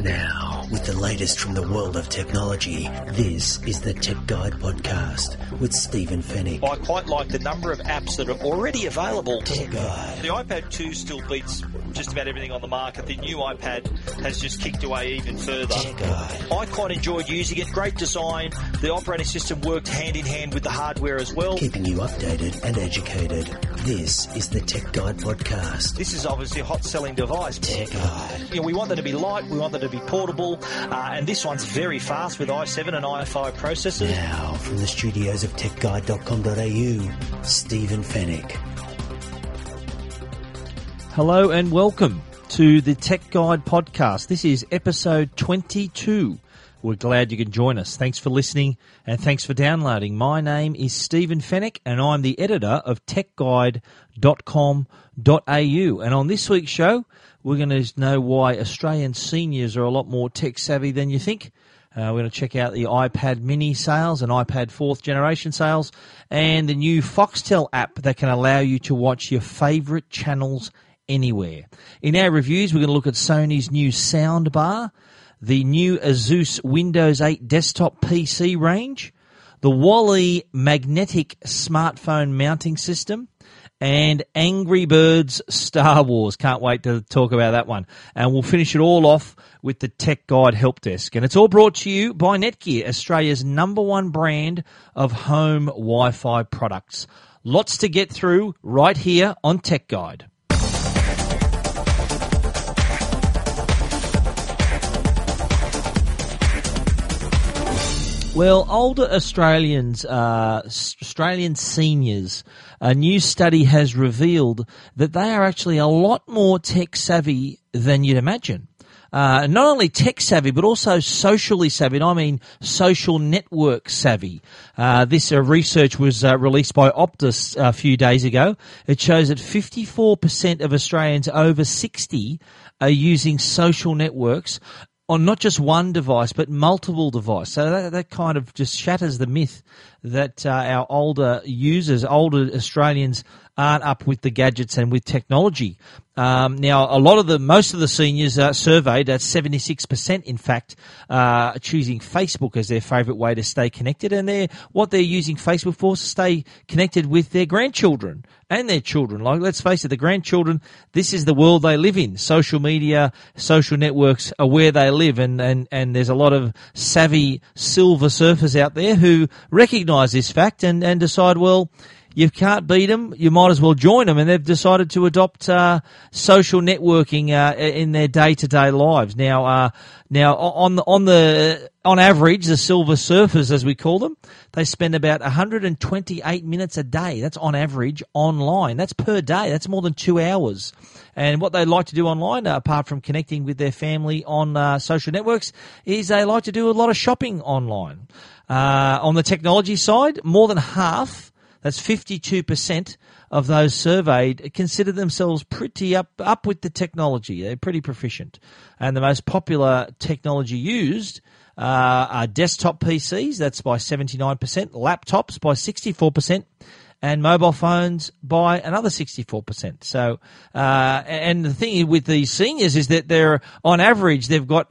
Now, with the latest from the world of technology, this is the Tech Guide Podcast with Stephen Fennick. I quite like the number of apps that are already available. Tech Guide. The iPad 2 still beats just about everything on the market. The new iPad has just kicked away even further. Tech Guide. I quite enjoyed using it. Great design. The operating system worked hand in hand with the hardware as well. Keeping you updated and educated. This is the Tech Guide Podcast. This is obviously a hot-selling device. Tech Guide. You know, we want them to be light, we want them to be portable, and this one's very fast with i7 and i5 processors. Now, from the studios of techguide.com.au, Stephen Fennick. Hello and welcome to the Tech Guide Podcast. This is episode 22. We're glad you can join us. Thanks for listening and thanks for downloading. My name is Stephen Fennick and I'm the editor of techguide.com.au. And on this week's show, we're going to know why Australian seniors are a lot more tech savvy than you think. We're going to check out the iPad mini sales and iPad 4th generation sales and the new Foxtel app that can allow you to watch your favourite channels anywhere. In our reviews, we're going to look at Sony's new soundbar, the new Asus Windows 8 desktop PC range, the Wally magnetic smartphone mounting system, and Angry Birds Star Wars. Can't wait to talk about that one. And we'll finish it all off with the Tech Guide Help Desk. And it's all brought to you by Netgear, Australia's #1 brand of home Wi-Fi products. Lots to get through right here on Tech Guide. Well, older Australian seniors, a new study has revealed that they are actually a lot more tech savvy than you'd imagine. Not only tech savvy, but also socially savvy. And I mean social network savvy. This research was released by Optus a few days ago. It shows that 54% of Australians over 60 are using social networks on not just one device, but multiple devices. So that kind of just shatters the myth that our older users, older Australians, aren't up with the gadgets and with technology. Now, most of the seniors surveyed, at 76%, in fact, choosing Facebook as their favourite way to stay connected. And what they're using Facebook for is to stay connected with their grandchildren and their children. Like, let's face it, the grandchildren, this is the world they live in. Social media, social networks are where they live. And there's a lot of savvy silver surfers out there who recognise this fact and decide, well, you can't beat them, you might as well join them, and they've decided to adopt social networking in their day-to-day lives. Now, on average, the silver surfers, as we call them, they spend about 128 minutes a day. That's on average online. That's per day. That's more than 2 hours. And what they like to do online, apart from connecting with their family on social networks, is they like to do a lot of shopping online. On the technology side, more than half, that's 52% of those surveyed, consider themselves pretty up with the technology. They're pretty proficient. And the most popular technology used are desktop PCs, that's by 79%, laptops by 64%, and mobile phones by another 64%. So, and the thing with these seniors is that on average, they've got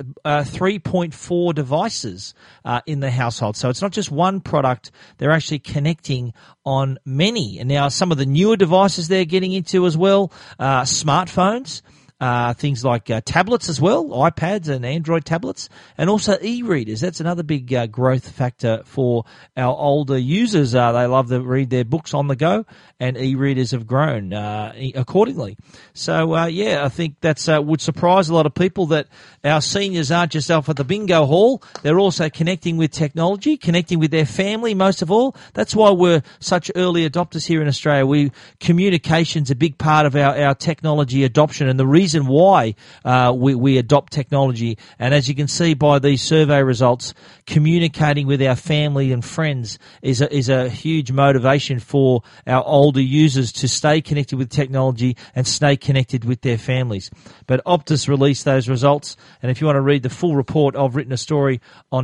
3.4 devices in the household. So it's not just one product, they're actually connecting on many. And now some of the newer devices they're getting into as well, smartphones. Things like tablets as well, iPads and Android tablets, and also e-readers. That's another big growth factor for our older users. They love to read their books on the go, and e-readers have grown accordingly. So, I think that's would surprise a lot of people that our seniors aren't just off at the bingo hall. They're also connecting with technology, connecting with their family most of all. That's why we're such early adopters here in Australia. Communication's a big part of our technology adoption, and the reason why we adopt technology. And as you can see by these survey results, communicating with our family and friends is a huge motivation for our older users to stay connected with technology and stay connected with their families. But Optus released those results, and if you want to read the full report, I've written a story on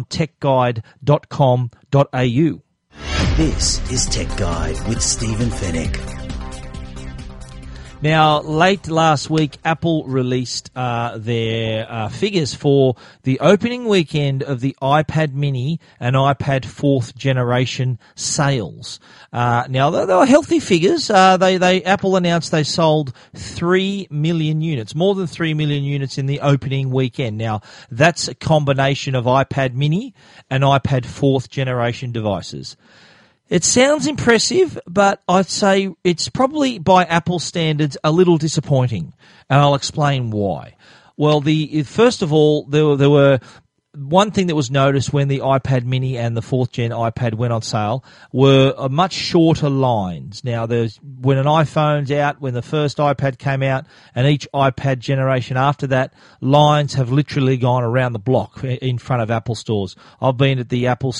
techguide.com.au. This is Tech Guide with Stephen Fennick. Now, late last week, Apple released their figures for the opening weekend of the iPad mini and iPad 4th generation sales. Now, they were healthy figures. Apple announced they sold 3 million units, more than 3 million units in the opening weekend. Now, that's a combination of iPad mini and iPad 4th generation devices. It sounds impressive, but I'd say it's probably, by Apple standards, a little disappointing, and I'll explain why. Well, first of all, there were one thing that was noticed when the iPad mini and the 4th gen iPad went on sale were much shorter lines. Now, when an iPhone's out, when the first iPad came out, and each iPad generation after that, lines have literally gone around the block in front of Apple stores. I've been at the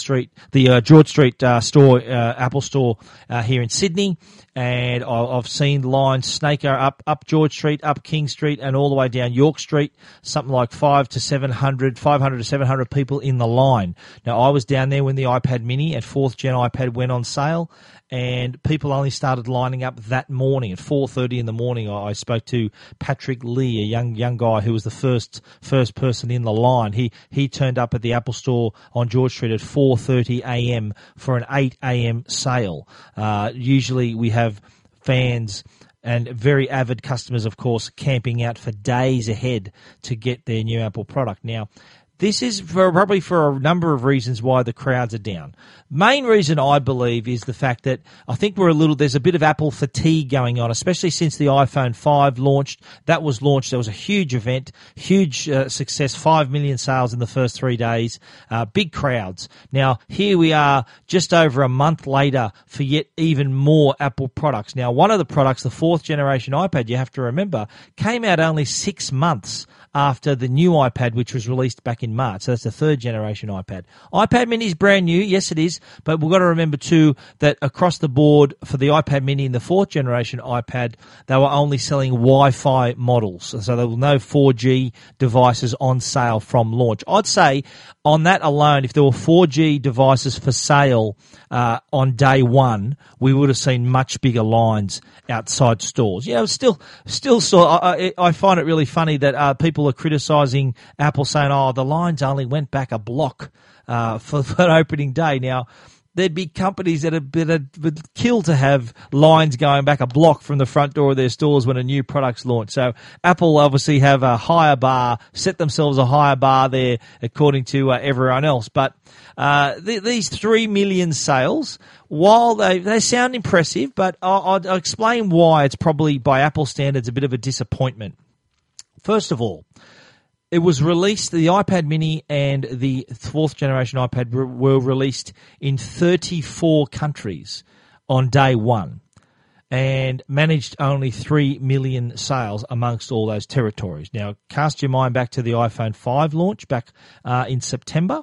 George Street store, Apple store here in Sydney, and I've seen lines snake up George Street, up King Street, and all the way down York Street, something like 500 to 700 people in the line. Now, I was down there when the iPad mini and 4th gen iPad went on sale, and people only started lining up that morning at 4:30 in the morning. I spoke to Patrick Lee, a young guy who was the first person in the line. He turned up at the Apple store on George Street at 4:30 a.m. for an 8 a.m. sale. Usually we have fans and very avid customers, of course, camping out for days ahead to get their new Apple product. Now, this is probably for a number of reasons why the crowds are down. Main reason, I believe, is the fact that I think there's a bit of Apple fatigue going on, especially since the iPhone 5 launched. That was a huge event, huge success, 5 million sales in the first 3 days, big crowds. Now, here we are just over a month later for yet even more Apple products. Now, one of the products, the 4th generation iPad, you have to remember, came out only 6 months after the new iPad, which was released back in March. So that's the 3rd generation iPad. iPad mini is brand new. Yes, it is. But we've got to remember too that across the board for the iPad mini and the 4th generation iPad, they were only selling Wi-Fi models. So there were no 4G devices on sale from launch. I'd say on that alone, if there were 4G devices for sale on day one, we would have seen much bigger lines outside stores. Still, I find it really funny that people are criticising Apple, saying, "Oh, the lines only went back a block for opening day." Now, there'd be companies that would kill to have lines going back a block from the front door of their stores when a new product's launched. So Apple obviously have a higher bar, set themselves a higher bar there according to everyone else. But these 3 million sales, while they sound impressive, but I'll explain why it's probably, by Apple standards, a bit of a disappointment. First of all, it was released, the iPad mini and the 4th generation iPad were released in 34 countries on day one and managed only 3 million sales amongst all those territories. Now, cast your mind back to the iPhone 5 launch back in September,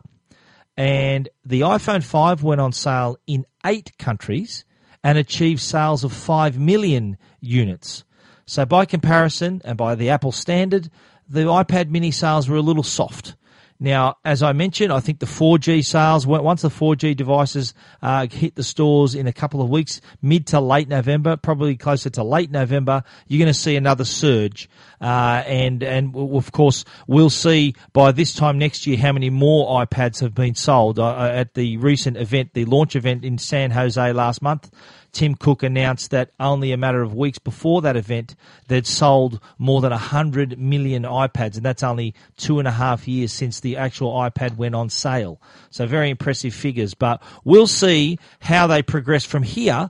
and the iPhone 5 went on sale in 8 countries and achieved sales of 5 million units. So by comparison, and by the Apple standard, the iPad mini sales were a little soft. Now, as I mentioned, I think the 4G sales, once the 4G devices hit the stores in a couple of weeks, mid to late November, probably closer to late November, you're going to see another surge. And of course, we'll see by this time next year how many more iPads have been sold. At the recent event, the launch event in San Jose last month, Tim Cook announced that only a matter of weeks before that event, they'd sold more than 100 million iPads, and that's only 2.5 years since the actual iPad went on sale. So very impressive figures, but we'll see how they progress from here.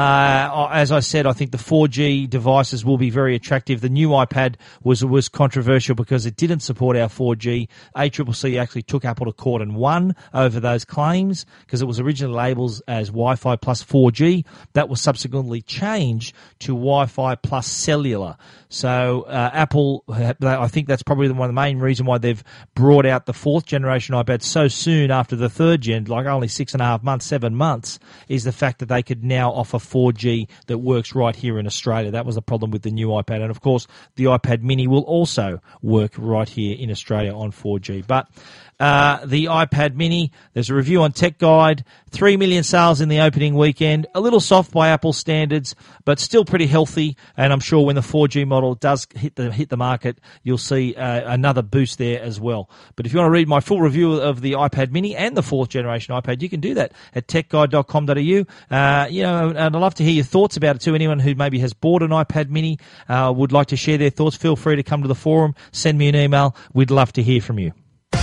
As I said, I think the 4G devices will be very attractive. The new iPad was controversial because it didn't support our 4G. ACCC actually took Apple to court and won over those claims because it was originally labelled as Wi-Fi plus 4G. That was subsequently changed to Wi-Fi plus cellular. So Apple, I think that's probably one of the main reasons why they've brought out the 4th generation iPad so soon after the 3rd gen, like only 6.5 months, 7 months, is the fact that they could now offer 4G that works right here in Australia. That was the problem with the new iPad. And of course, the iPad mini will also work right here in Australia on 4G. But the iPad mini, there's a review on Tech Guide, 3 million sales in the opening weekend, a little soft soft by Apple standards, but still pretty healthy. And I'm sure when the 4G model does hit the market, you'll see another boost there as well. But if you want to read my full review of the iPad Mini and the 4th generation iPad, you can do that at techguide.com.au. And I'd love to hear your thoughts about it too. Anyone who maybe has bought an iPad Mini would like to share their thoughts, feel free to come to the forum, send me an email. We'd love to hear from you.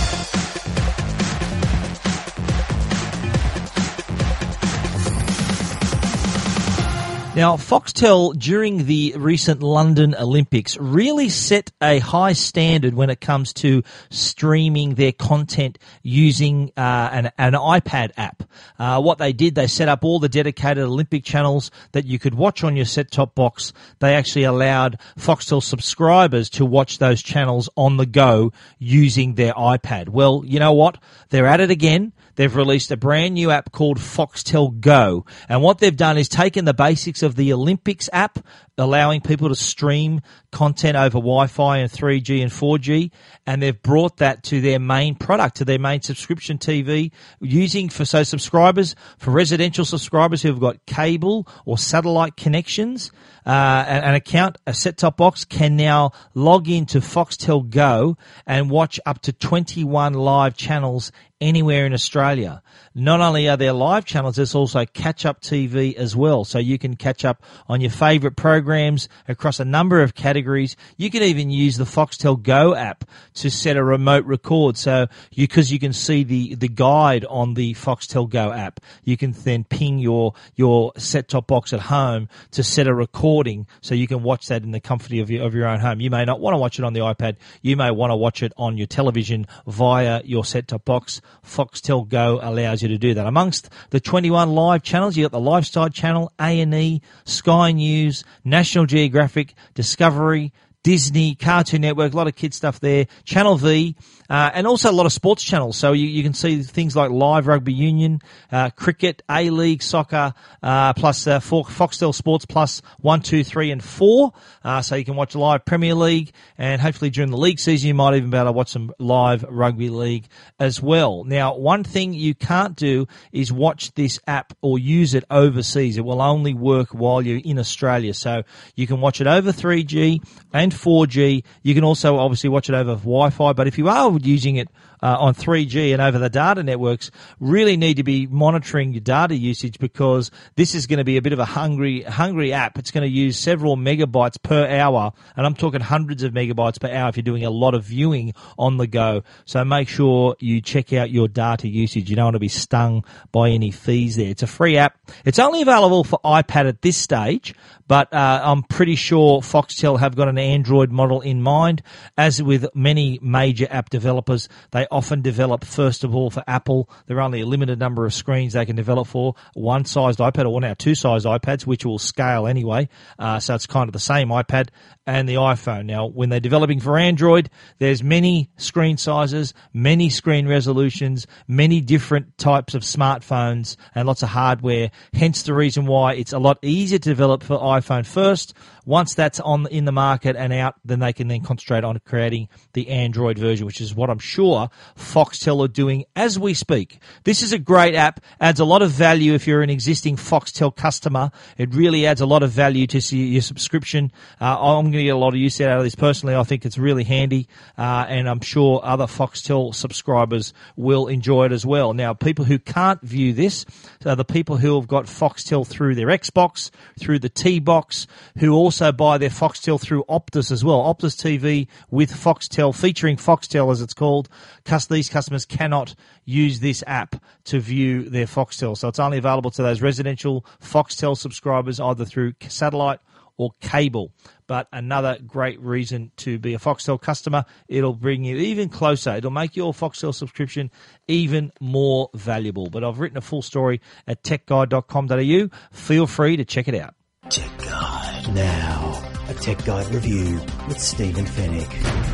Now, Foxtel, during the recent London Olympics, really set a high standard when it comes to streaming their content using an iPad app. What they did, they set up all the dedicated Olympic channels that you could watch on your set-top box. They actually allowed Foxtel subscribers to watch those channels on the go using their iPad. Well, you know what? They're at it again. They've released a brand new app called Foxtel Go. And what they've done is taken the basics of the Olympics app, allowing people to stream content over Wi-Fi and 3G and 4G, and they've brought that to their main product, to their main subscription TV, for subscribers, for residential subscribers who have got cable or satellite connections, an account, a set-top box, can now log into Foxtel Go and watch up to 21 live channels anywhere in Australia. Not only are there live channels, there's also catch-up TV as well. So you can catch up on your favourite programs across a number of categories. You can even use the Foxtel Go app to set a remote record. So because you can see the guide on the Foxtel Go app, you can then ping your set-top box at home to set a recording so you can watch that in the comfort of your own home. You may not want to watch it on the iPad. You may want to watch it on your television via your set-top box. Foxtel Go allows you to do that. Amongst the 21 live channels, you've got the Lifestyle Channel, A&E, Sky News, National Geographic, Discovery, Disney, Cartoon Network, a lot of kid stuff there, Channel V, and also a lot of sports channels. So you can see things like live rugby union, cricket, A-League, soccer, plus Foxtel Sports plus 1, 2, 3, and 4. So you can watch live Premier League, and hopefully during the league season you might even be able to watch some live rugby league as well. Now, one thing you can't do is watch this app or use it overseas. It will only work while you're in Australia. So you can watch it over 3G and 4G. You can also obviously watch it over Wi-Fi, but if you are using it on 3G and over the data networks, really need to be monitoring your data usage, because this is going to be a bit of a hungry app. It's going to use several megabytes per hour, and I'm talking hundreds of megabytes per hour if you're doing a lot of viewing on the go. So make sure you check out your data usage. You don't want to be stung by any fees there. It's a free app. It's only available for iPad at this stage, but I'm pretty sure Foxtel have got an Android model in mind. As with many major app developers, they often develop, first of all, for Apple. There are only a limited number of screens they can develop for. One-sized iPad, or now two-sized iPads, which will scale anyway. So it's kind of the same iPad and the iPhone. Now, when they're developing for Android, there's many screen sizes, many screen resolutions, many different types of smartphones, and lots of hardware. Hence the reason why it's a lot easier to develop for iPhone first. Once that's in the market and out, then they can then concentrate on creating the Android version, which is what I'm sure Foxtel are doing as we speak. This is a great app, adds a lot of value if you're an existing Foxtel customer. It really adds a lot of value to your subscription. I'm going to get a lot of use out of this personally. I think it's really handy, and I'm sure other Foxtel subscribers will enjoy it as well. Now, people who can't view this are the people who have got Foxtel through their Xbox, through the T-Box, who also buy their Foxtel through Optus as well. Optus TV with Foxtel, featuring Foxtel as it's called. These customers cannot use this app to view their Foxtel. So it's only available to those residential Foxtel subscribers either through satellite or cable. But another great reason to be a Foxtel customer. It'll bring you even closer. It'll make your Foxtel subscription even more valuable. But I've written a full story at techguide.com.au. Feel free to check it out. Tech Guide. Now, a Tech Guide review with Stephen Fennick.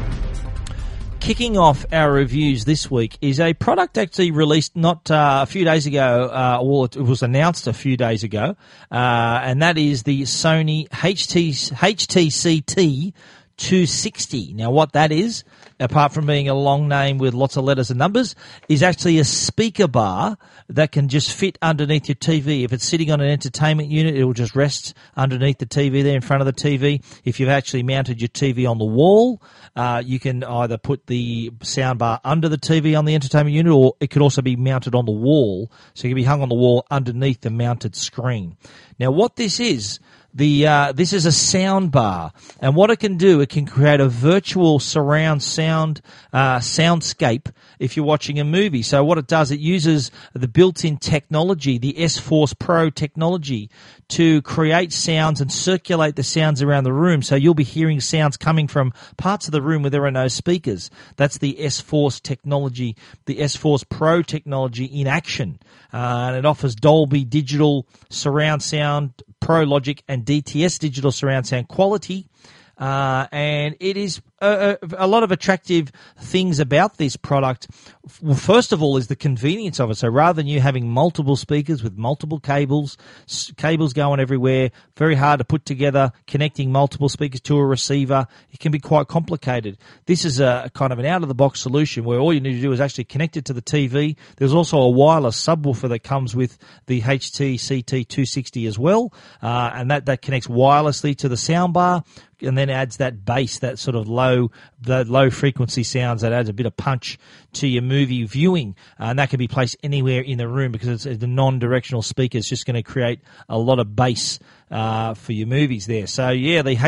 Kicking off our reviews this week is a product actually released not a few days ago, it was announced a few days ago, and that is the Sony HTC T260. Now, what that is, apart from being a long name with lots of letters and numbers, is actually a speaker bar that can just fit underneath your TV. If it's sitting on an entertainment unit, it will just rest underneath the TV there in front of the TV. If you've actually mounted your TV on the wall, you can either put the sound bar under the TV on the entertainment unit, or it could also be mounted on the wall. So it can be hung on the wall underneath the mounted screen. Now, what this is, this is a sound bar, and what it can do, it can create a virtual surround sound soundscape if you're watching a movie. So what it does, it uses the built-in technology, the S-Force Pro technology, to create sounds and circulate the sounds around the room. So you'll be hearing sounds coming from parts of the room where there are no speakers. That's the S-Force technology, the S-Force Pro technology in action. And it offers Dolby Digital surround sound, Pro Logic, and DTS digital surround sound quality. And it is a lot of attractive things about this product. Well, first of all, is the convenience of it. So rather than you having multiple speakers with multiple cables going everywhere, very hard to put together, connecting multiple speakers to a receiver, it can be quite complicated. This is a kind of an out-of-the-box solution where all you need to do is actually connect it to the TV. There's also a wireless subwoofer that comes with the HT-CT260 as well, and that connects wirelessly to the soundbar, and then adds that bass, that sort of low frequency sounds that adds a bit of punch to your movie viewing. And that can be placed anywhere in the room because it's the non-directional speaker is just going to create a lot of bass for your movies there. So yeah, the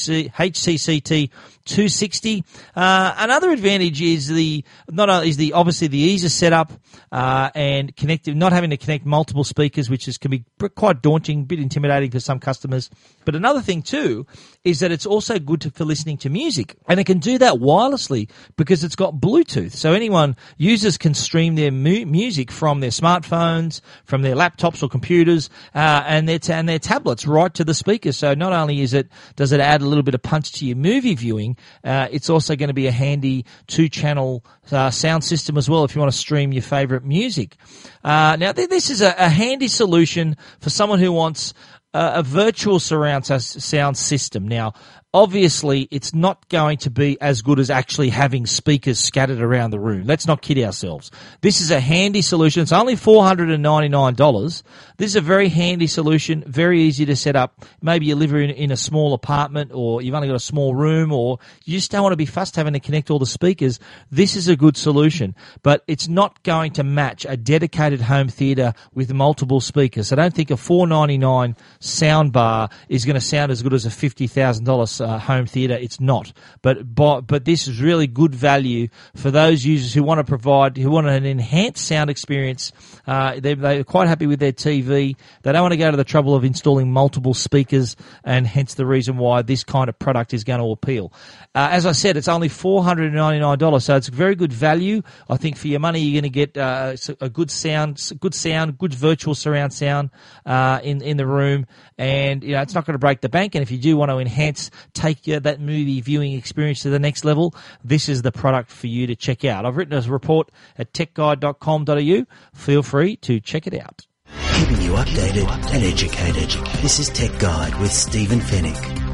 HTCT 260. Another advantage is obviously the ease of setup and connective, not having to connect multiple speakers, which can be quite daunting, a bit intimidating for some customers. But another thing too is that it's also good for listening to music, and it can do that wirelessly because it's got Bluetooth. So users can stream their music from their smartphones, from their laptops or computers, and their tablets right to the speakers. So not only does it add a little bit of punch to your movie viewing, it's also going to be a handy 2-channel sound system as well if you want to stream your favorite music. Now, this is a handy solution for someone who wants a virtual surround sound system. Now, obviously, it's not going to be as good as actually having speakers scattered around the room. Let's not kid ourselves. This is a handy solution. It's only $499. This is a very handy solution, very easy to set up. Maybe you live in a small apartment, or you've only got a small room, or you just don't want to be fussed having to connect all the speakers. This is a good solution, but it's not going to match a dedicated home theater with multiple speakers. So don't think a $499 sound bar is going to sound as good as a $50,000 home theater. It's not, but this is really good value for those users who want an enhanced sound experience. They're quite happy with their TV. They don't want to go to the trouble of installing multiple speakers, and hence the reason why this kind of product is going to appeal. As I said, it's only $499, so it's very good value. I think for your money, you're going to get a good sound, good virtual surround sound in the room, and it's not going to break the bank. And if you do want to take that movie viewing experience to the next level, this is the product for you to check out. I've written a report at techguide.com.au. Feel free to check it out. Keeping you updated and educated. This is Tech Guide with Stephen Fennick.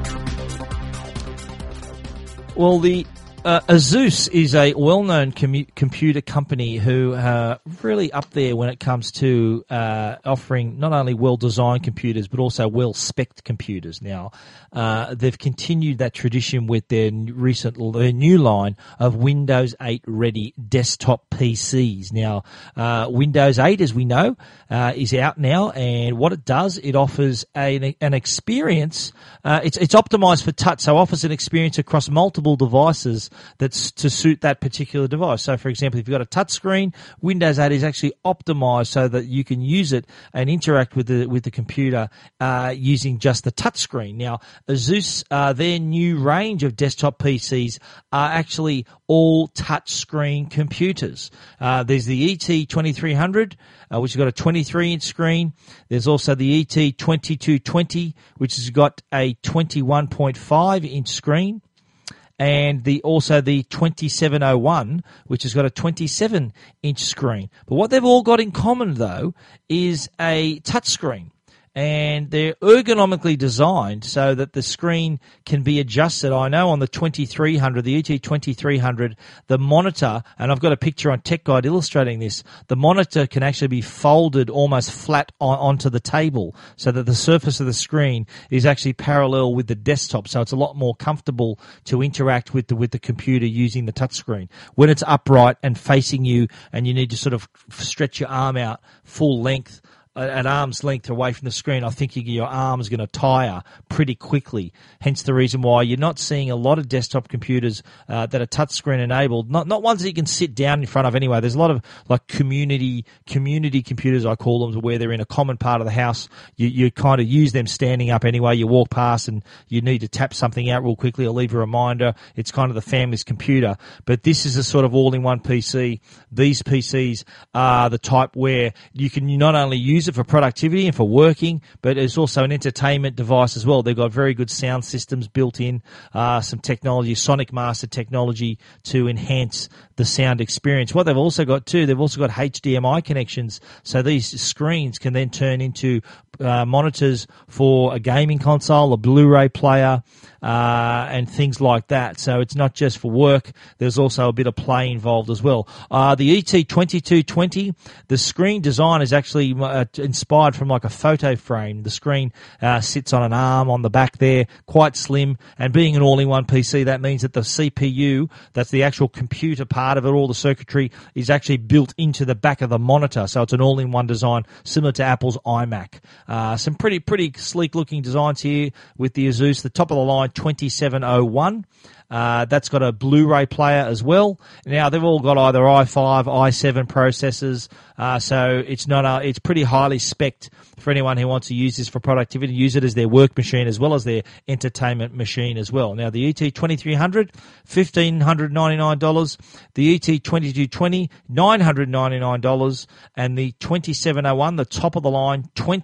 Well, the Asus is a well-known computer company who are really up there when it comes to offering not only well-designed computers but also well-spec'd computers. Now, they've continued that tradition with their new line of Windows 8 ready desktop PCs. Now, Windows 8, as we know, is out now, and what it does, it offers an experience. It's optimized for touch, so it offers an experience across multiple devices that's to suit that particular device. So, for example, if you've got a touch screen, Windows 8 is actually optimized so that you can use it and interact with the computer using just the touch screen. Now, Asus, their new range of desktop PCs are actually all touch screen computers. There's the ET2300, which has got a 23-inch screen. There's also the ET2220, which has got a 21.5-inch screen. And also the 2701, which has got a 27-inch screen. But what they've all got in common, though, is a touch screen. and they're ergonomically designed so that the screen can be adjusted. I know on the 2300, the ET2300, the monitor, and I've got a picture on Tech Guide illustrating this, the monitor can actually be folded almost flat onto the table so that the surface of the screen is actually parallel with the desktop, so it's a lot more comfortable to interact with the computer using the touchscreen. When it's upright and facing you and you need to sort of stretch your arm out full length, at arm's length away from the screen, I think your arm's going to tire pretty quickly. Hence the reason why you're not seeing a lot of desktop computers that are touchscreen enabled. Not ones that you can sit down in front of anyway. There's a lot of like community computers, I call them, where they're in a common part of the house. You kind of use them standing up anyway. You walk past and you need to tap something out real quickly or leave a reminder. It's kind of the family's computer. But this is a sort of all-in-one PC. These PCs are the type where you can not only use it for productivity and for working, but it's also an entertainment device as well. They've got very good sound systems built in, some technology, Sonic Master technology to enhance the sound experience. What they've also got too, they've also got HDMI connections, so these screens can then turn into monitors for a gaming console, a Blu-ray player, and things like that. So it's not just for work. There's also a bit of play involved as well. The ET2220, the screen design is actually inspired from like a photo frame. The screen sits on an arm on the back there, quite slim, and being an all-in-one PC, that means that the CPU, that's the actual computer part of it, all the circuitry, is actually built into the back of the monitor. So it's an all-in-one design, similar to Apple's iMac. Some pretty sleek-looking designs here with the Asus. The top of the line, 2701. That's got a Blu-ray player as well. Now they've all got either i5, i7 processors, so it's pretty highly spec'd for anyone who wants to use this for productivity, use it as their work machine as well as their entertainment machine as well. Now the ET2300, $1,599, the ET2220, $999, and the 2701, the top of the line,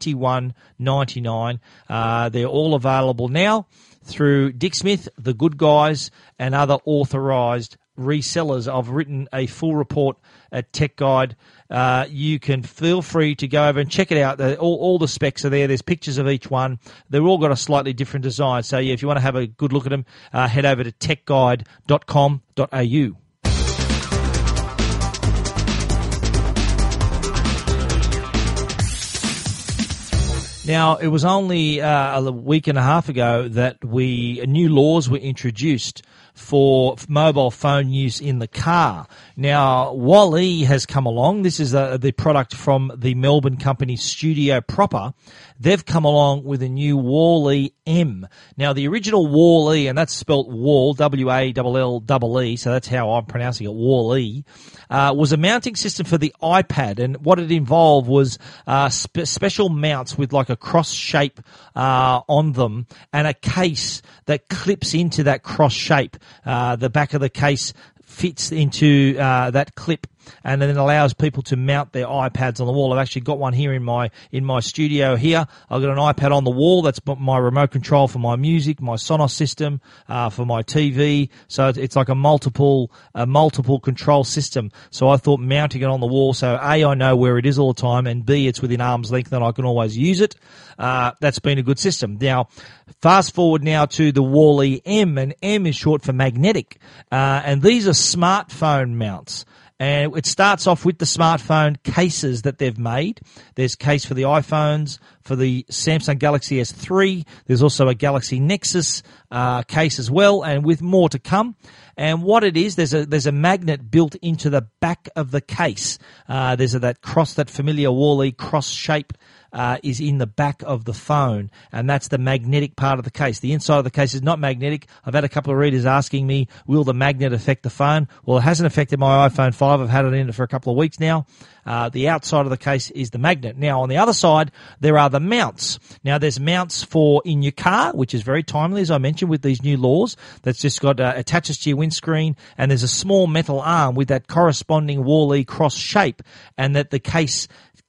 $2199. They're all available now through Dick Smith, The Good Guys, and other authorised resellers. I've written a full report at Tech Guide. You can feel free to go over and check it out. All the specs are there. There's pictures of each one. They've all got a slightly different design. So, yeah, if you want to have a good look at them, head over to techguide.com.au. Now, it was only a week and a half ago that new laws were introduced for mobile phone use in the car. Now, Wall-E has come along. This is the product from the Melbourne company Studio Proper. They've come along with a new Wall-E M. Now, the original Wall-E, and that's spelt Wall, W-A-L-L-E-E, so that's how I'm pronouncing it, Wall-E, was a mounting system for the iPad, and what it involved was special mounts with like a cross shape on them and a case that clips into that cross shape. The back of the case fits into that clip and then allows people to mount their iPads on the wall. I've actually got one here in my studio here. I've got an iPad on the wall. That's my remote control for my music, my Sonos system, for my TV. So it's like a multiple control system. So I thought mounting it on the wall, so A, I know where it is all the time, and B, it's within arm's length and I can always use it. That's been a good system. Now, fast forward now to the Wall-E M, and M is short for magnetic. And these are smartphone mounts. And it starts off with the smartphone cases that they've made. There's a case for the iPhones, for the Samsung Galaxy S3. There's also a Galaxy Nexus case as well, and with more to come. And what it is, there's a magnet built into the back of the case. There's that familiar Wall-E cross shape is in the back of the phone, and that's the magnetic part of the case. The inside of the case is not magnetic. I've had a couple of readers asking me, will the magnet affect the phone? Well, it hasn't affected my iPhone 5. I've had it in it for a couple of weeks now. The outside of the case is the magnet. Now, on the other side, there are the mounts. Now, there's mounts for in your car, which is very timely, as I mentioned, with these new laws. That's just got attaches to your windscreen, and there's a small metal arm with that corresponding Wall-E cross shape, and that the case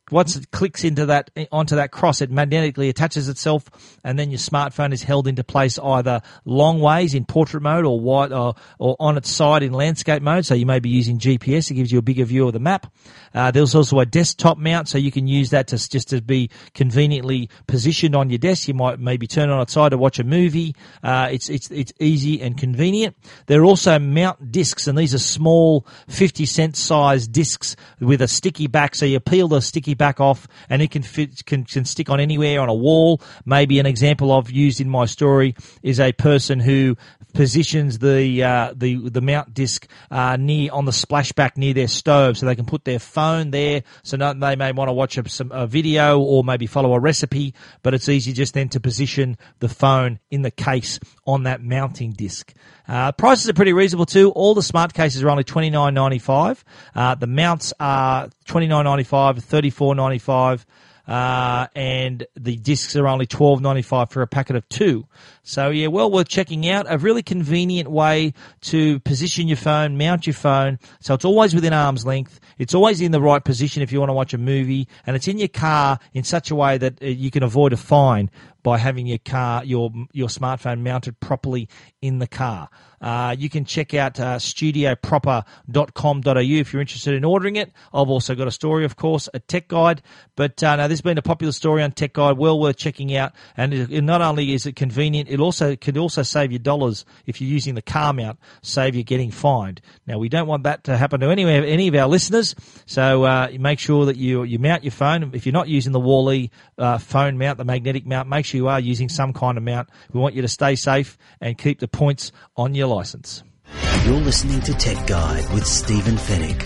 clicks onto that cross, it magnetically attaches itself, and then your smartphone is held into place either long ways in portrait mode or wide or on its side in landscape mode. So you may be using GPS; it gives you a bigger view of the map. There's also a desktop mount, so you can use that to be conveniently positioned on your desk. You might maybe turn it on its side to watch a movie. It's easy and convenient. There are also mount discs, and these are small 50-cent size discs with a sticky back. So you peel the sticky back off, and it can stick on anywhere on a wall. Maybe an example I've used in my story is a person who positions the mount disc on the splashback near their stove, so they can put their phone there. So they may want to watch a video or maybe follow a recipe, but it's easy just then to position the phone in the case on that mounting disc. Prices are pretty reasonable too. All the smart cases are only $29.95. The mounts are $29.95, $34.95. And the discs are only $12.95 for a packet of 2. So yeah, well worth checking out. A really convenient way to position your phone, mount your phone, so it's always within arm's length. It's always in the right position if you want to watch a movie, and it's in your car in such a way that you can avoid a fine by having your smartphone mounted properly in the car. You can check out studioproper.com.au if you're interested in ordering it. I've also got a story, of course, at Tech Guide. But now this has been a popular story on Tech Guide, well worth checking out. And not only is it convenient, it could also save you dollars if you're using the car mount, save you getting fined. Now, we don't want that to happen to any of our listeners, so make sure that you mount your phone. If you're not using the Wall-E phone mount, the magnetic mount, make sure you are using some kind of mount. We want you to stay safe and keep the points on your license. You're listening to Tech Guide with Stephen Fennick.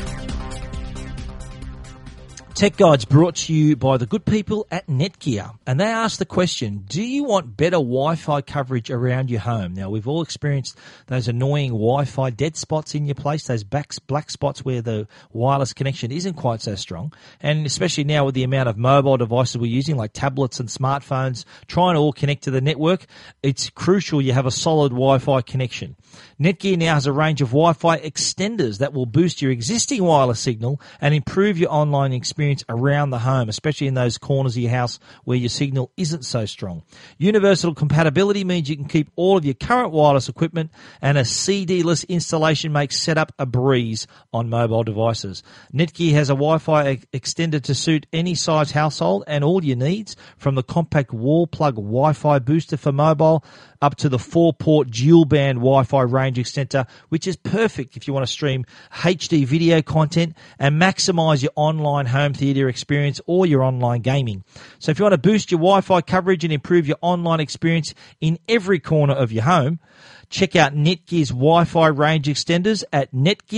Tech Guide's brought to you by the good people at Netgear, and they ask the question, do you want better Wi-Fi coverage around your home? Now, we've all experienced those annoying Wi-Fi dead spots in your place, those black spots where the wireless connection isn't quite so strong, and especially now with the amount of mobile devices we're using, like tablets and smartphones, trying to all connect to the network, it's crucial you have a solid Wi-Fi connection. Netgear now has a range of Wi-Fi extenders that will boost your existing wireless signal and improve your online experience around the home, especially in those corners of your house where your signal isn't so strong. Universal compatibility means you can keep all of your current wireless equipment, and a CD-less installation makes setup a breeze on mobile devices. Netgear has a Wi-Fi extender to suit any size household and all your needs, from the compact wall plug Wi-Fi booster for mobile up to the 4-port dual-band Wi-Fi range extender, which is perfect if you want to stream HD video content and maximize your online home theater experience or your online gaming. So if you want to boost your Wi-Fi coverage and improve your online experience in every corner of your home, check out Netgear's Wi-Fi range extenders at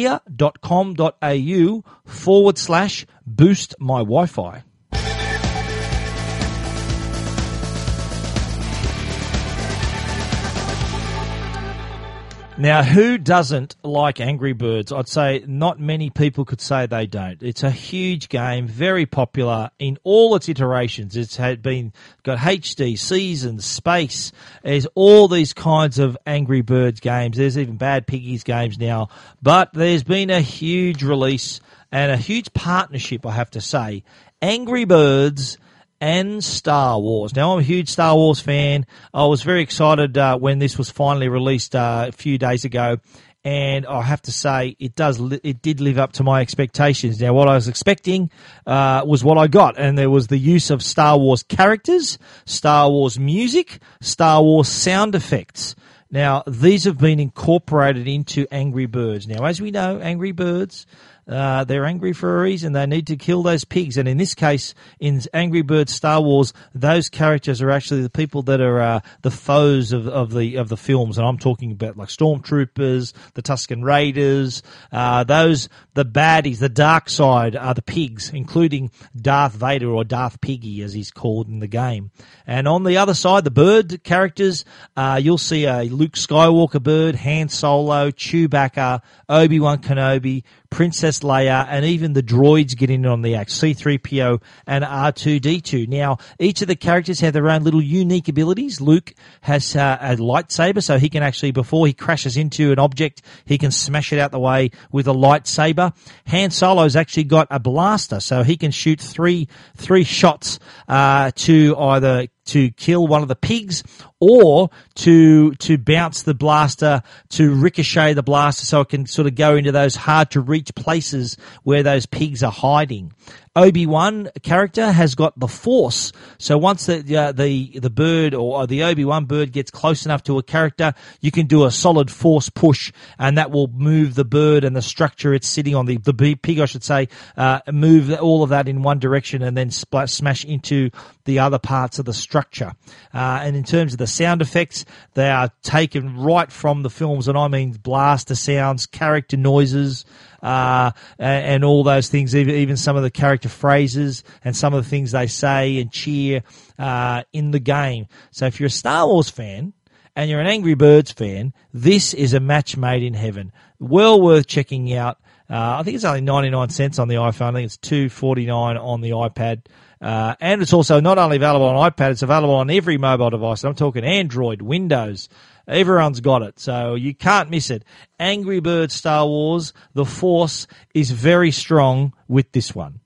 netgear.com.au/boostmywifi. Now, who doesn't like Angry Birds? I'd say not many people could say they don't. It's a huge game, very popular in all its iterations. It's got HD, Seasons, Space. There's all these kinds of Angry Birds games. There's even Bad Piggies games now. But there's been a huge release and a huge partnership, I have to say. Angry Birds and Star Wars. Now, I'm a huge Star Wars fan. I was very excited when this was finally released a few days ago, and I have to say it did live up to my expectations. Now, what I was expecting was what I got, and there was the use of Star Wars characters, Star Wars music, Star Wars sound effects. Now, these have been incorporated into Angry Birds. Now, as we know, Angry Birds, they're angry for a reason. They need to kill those pigs. And in this case, in Angry Birds Star Wars, those characters are actually the people that are the foes of the films. And I'm talking about like Stormtroopers, the Tusken Raiders, the baddies, the dark side are the pigs, including Darth Vader, or Darth Piggy as he's called in the game. And on the other side, the bird characters, you'll see a Luke Skywalker bird, Han Solo, Chewbacca, Obi-Wan Kenobi, Princess Leia, and even the droids get in on the act, C-3PO and R2-D2. Now, each of the characters have their own little unique abilities. Luke has a lightsaber, so he can actually, before he crashes into an object, he can smash it out the way with a lightsaber. Han Solo's actually got a blaster, so he can shoot three shots to either to kill one of the pigs or to bounce the blaster, to ricochet the blaster so it can sort of go into those hard-to-reach places where those pigs are hiding. Obi-Wan character has got the Force, so once the bird or the Obi-Wan bird gets close enough to a character, you can do a solid Force push, and that will move the bird and the structure it's sitting on, the pig, I should say, move all of that in one direction and then smash into the other parts of the structure. And in terms of the sound effects, they are taken right from the films, and I mean blaster sounds, character noises, and all those things, even some of the character phrases and some of the things they say and cheer in the game. So if you're a Star Wars fan and you're an Angry Birds fan, this is a match made in heaven. Well worth checking out. I think it's only 99 cents on the iPhone. I think it's $2.49 on the iPad. And it's also not only available on iPad, it's available on every mobile device. I'm talking Android, Windows. Everyone's got it, so you can't miss it. Angry Birds Star Wars, the Force is very strong with this one.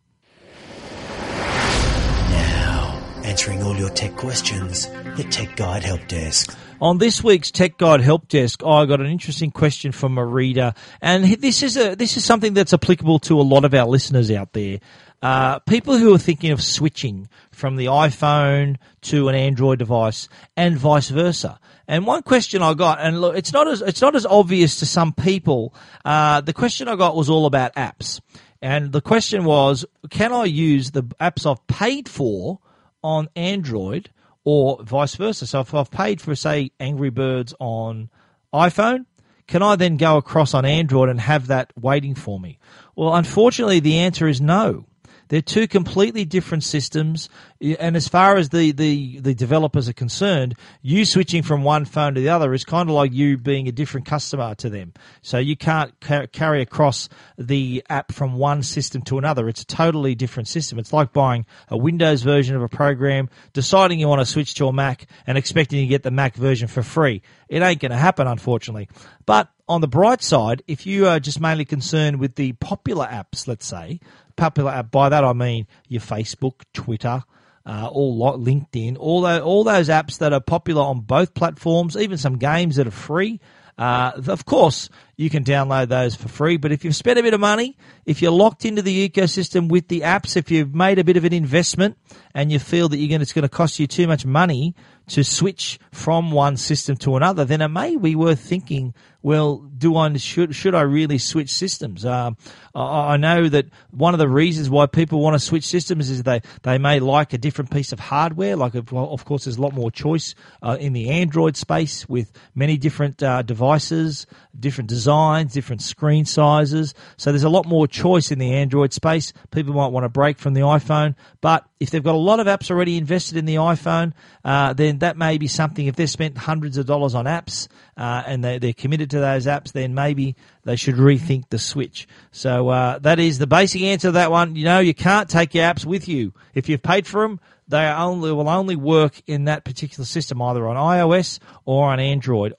Now, answering all your tech questions, the Tech Guide Help Desk. On this week's Tech Guide Help Desk, I got an interesting question from a reader, and this is something that's applicable to a lot of our listeners out there. People who are thinking of switching from the iPhone to an Android device and vice versa. And one question I got, and look, it's not as obvious to some people. The question I got was all about apps, and the question was, can I use the apps I've paid for on Android or vice versa? So if I've paid for, say, Angry Birds on iPhone, can I then go across on Android and have that waiting for me? Well, unfortunately, the answer is no. They're two completely different systems, and as far as the developers are concerned, you switching from one phone to the other is kind of like you being a different customer to them. So you can't carry across the app from one system to another. It's a totally different system. It's like buying a Windows version of a program, deciding you want to switch to a Mac, and expecting to get the Mac version for free. It ain't going to happen, unfortunately. But on the bright side, if you are just mainly concerned with the popular apps, let's say, popular app, by that I mean your Facebook, Twitter, LinkedIn, all those apps that are popular on both platforms, even some games that are free. Of course, you can download those for free, but if you've spent a bit of money, if you're locked into the ecosystem with the apps, if you've made a bit of an investment and you feel that it's going to cost you too much money to switch from one system to another, then it may be worth thinking, well, should I really switch systems? I know that one of the reasons why people want to switch systems is they may like a different piece of hardware. Like, of course, there's a lot more choice in the Android space with many different devices, different designs, different screen sizes. So there's a lot more choice in the Android space. People might want to break from the iPhone, but if they've got a lot of apps already invested in the iPhone, then that may be something. If they've spent hundreds of dollars on apps and they're committed to those apps, then maybe they should rethink the switch. So that is the basic answer to that one. You can't take your apps with you. If you've paid for them, they will only work in that particular system, either on iOS or on Android.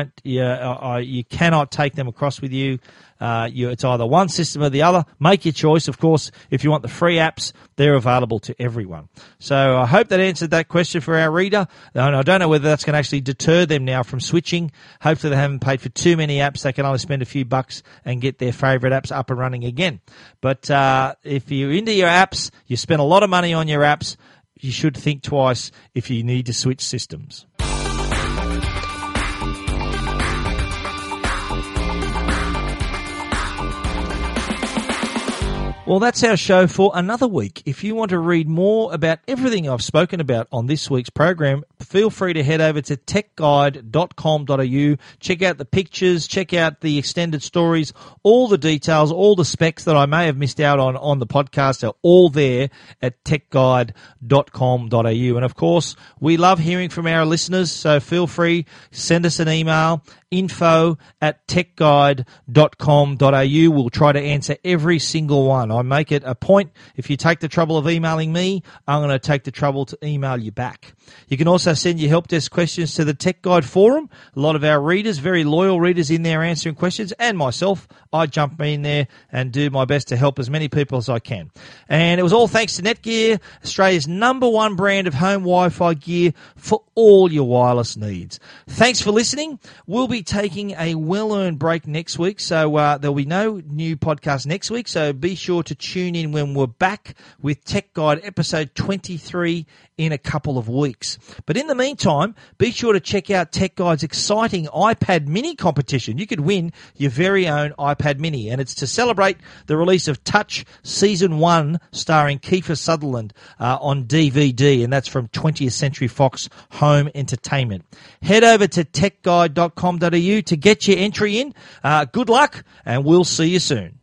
You cannot take them across with you. It's either one system or the other. Make your choice. Of course, if you want the free apps, they're available to everyone. So I hope that answered that question for our reader. And I don't know whether that's going to actually deter them now from switching. Hopefully they haven't paid for too many apps. They can only spend a few bucks and get their favorite apps up and running again. But if you're into your apps, you spend a lot of money on your apps, you should think twice if you need to switch systems. Well, that's our show for another week. If you want to read more about everything I've spoken about on this week's program, feel free to head over to techguide.com.au. Check out the pictures, check out the extended stories, all the details, all the specs that I may have missed out on the podcast are all there at techguide.com.au. And of course, we love hearing from our listeners, so feel free, send us an email, info@techguide.com.au. We'll try to answer every single one. I make it a point. If you take the trouble of emailing me, I'm going to take the trouble to email you back. You can also send your help desk questions to the Tech Guide forum. A lot of our readers, very loyal readers in there answering questions, and myself, I jump in there and do my best to help as many people as I can. And it was all thanks to Netgear, Australia's #1 brand of home Wi-Fi gear for all your wireless needs. Thanks for listening. We'll be taking a well-earned break next week, so there'll be no new podcast next week, so be sure to tune in when we're back with Tech Guide episode 23 in a couple of weeks. But in the meantime, be sure to check out Tech Guide's exciting iPad mini competition. You could win your very own iPad mini, and it's to celebrate the release of Touch Season 1 starring Kiefer Sutherland on DVD, and that's from 20th Century Fox Home Entertainment. Head over to techguide.com.au to get your entry in. Good luck, and we'll see you soon.